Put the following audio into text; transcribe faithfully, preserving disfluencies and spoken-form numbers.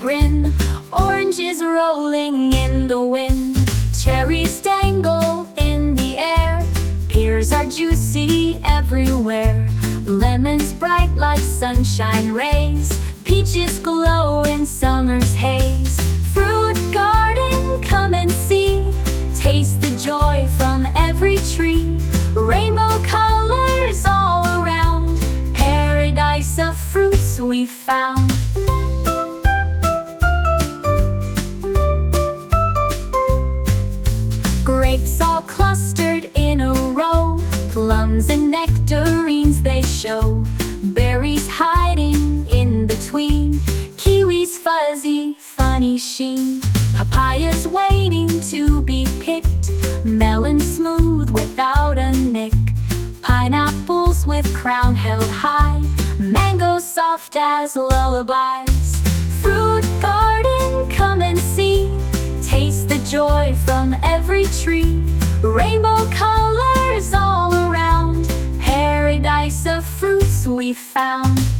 grin. Oranges rolling in the wind, cherries dangle in the air. Pears are juicy everywhere, lemons bright like sunshine rays. Peaches glow in summer's haze. Fruit garden, come and see, taste the joy from every tree. Rainbow colors all around, paradise of fruits we found. Grapes all clustered in a row, plums and nectarines they show. Berries hiding in between, kiwis fuzzy, funny sheen. Papayas waiting to be picked, melons smooth without a nick. Pineapples with crown held high, mangoes soft as lullabies. Fruit garden, come and see, taste the joy from every tree. Rainbow colors all around, paradise of fruits we found.